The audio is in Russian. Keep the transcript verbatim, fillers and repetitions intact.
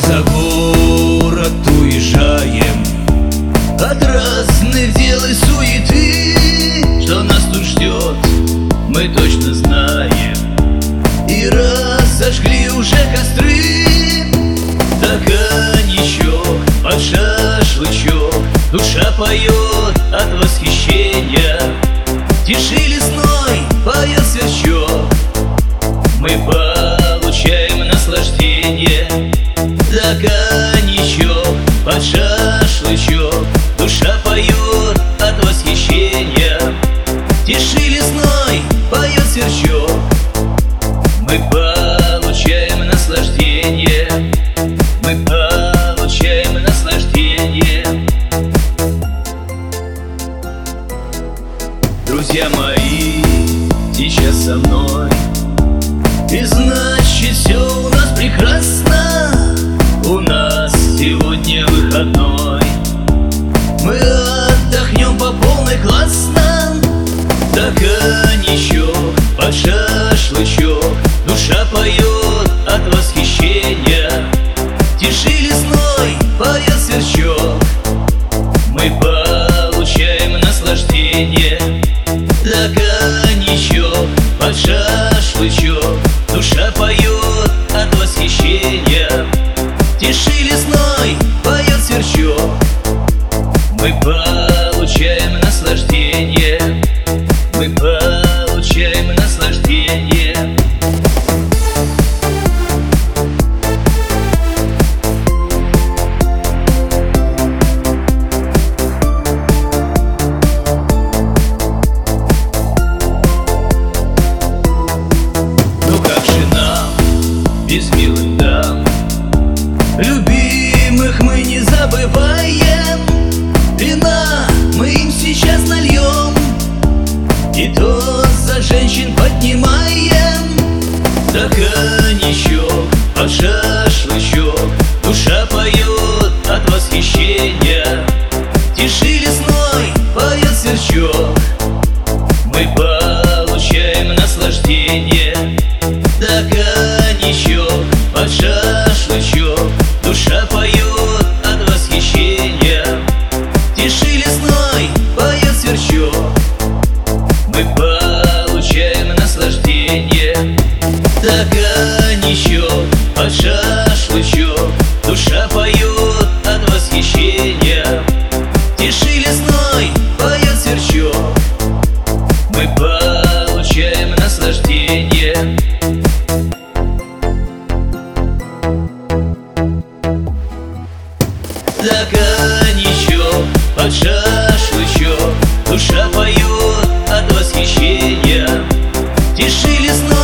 за город уезжаем от разных дел и суеты. Что нас тут ждет, мы точно знаем, и разожгли уже костры. Так коньячок под шашлычок, душа поет от восхищения. Тиши лесной поет сверчок, мы получаем наслаждение. Да коньячок под шашлычок, душа поет от восхищения. Тиши лесной поет сверчок, мы получаем наслаждение. Мы получаем наслаждение. Друзья мои, сейчас со мной, и значит все у нас прекрасно. У нас сегодня выходной, мы отдохнем по полной классно. Да коньячок под шашлычок, душа поет от восхищения. Тиши лесной поет сверчок, мы получаем наслаждение. Да коньячок под шашлычок, душа поет от восхищения. Тиши лесной поет сверчок, мы получаем наслаждение. Мы получаем наслаждение. Ну как же нам без милых дам, любимых мы не забываем. Вина мы им сейчас нальем, и тост за женщин поднимаем. Да коньячок под шашлычок, душа поет от восхищения. Тиши лесной поет сверчок, мы получаем наслаждение. Да коньячок под шашлычок, душа поет от восхищения. Тиши лесной поет сверчок, мы получаем наслаждение. Да коньячок под шашлычок, душа поет от восхищения. Тиши лесной поет сверчок, мы получаем наслаждение. Да коньячок под шашлычок, душа поет от восхищения. Тиши лесной